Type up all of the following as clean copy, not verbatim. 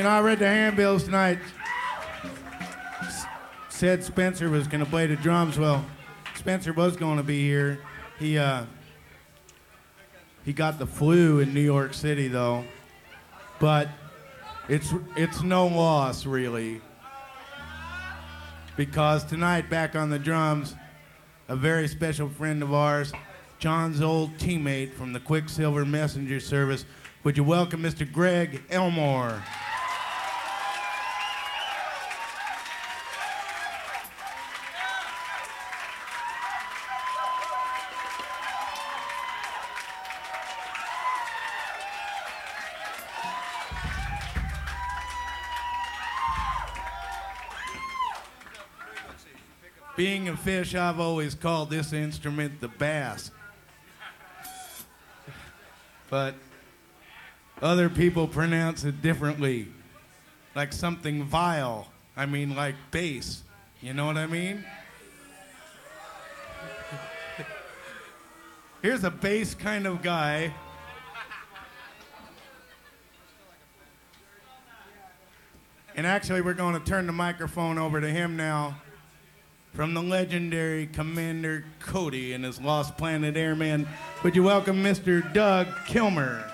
I read the handbills tonight. Said Spencer was going to play the drums. Well, Spencer was going to be here. He got the flu in New York City, though. But it's no loss, really. Because tonight, back on the drums, a very special friend of ours, John's old teammate from the Quicksilver Messenger Service. Would you welcome Mr. Greg Elmore? Being a fish, I've always called this instrument the bass. But other people pronounce it differently, like something vile. I mean, like bass. You know what I mean? Here's a bass kind of guy. And actually, we're going to turn the microphone over to him now. From the legendary Commander Cody and his Lost Planet Airmen, would you welcome Mr. Doug Kilmer?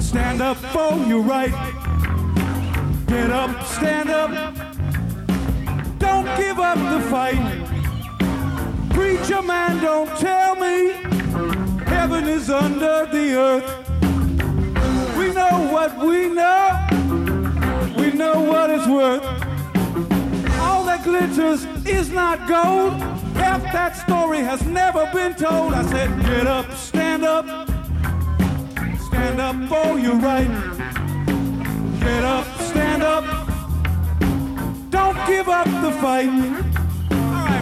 Stand up for your right. Get up, stand up. Don't give up the fight. Preacher man, don't tell me heaven is under the earth. We know what we know. We know what it's worth. All that glitters is not gold. Half that story has never been told. I said, get up, stand up. Stand up for your right. Get up, stand up. Don't give up the fight. All right.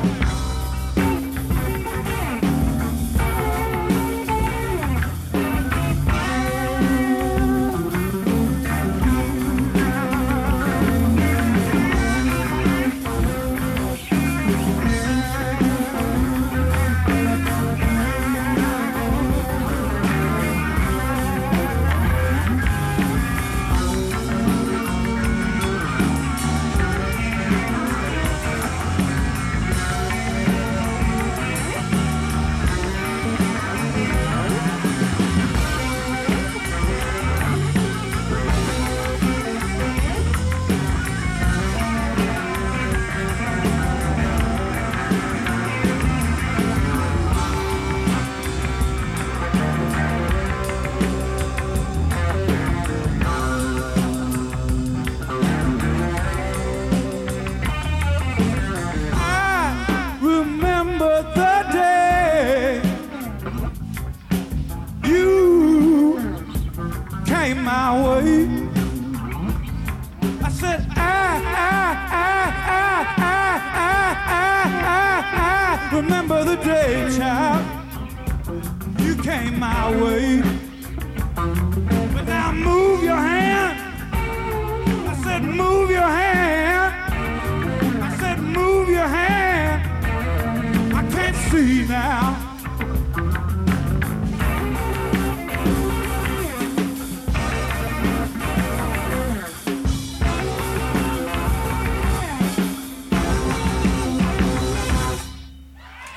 Remember the day, child, you came my way. But now move your hand. I said move your hand. I said move your hand. I can't see now.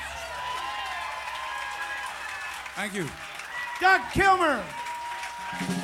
Thank you. Doug Kilmer.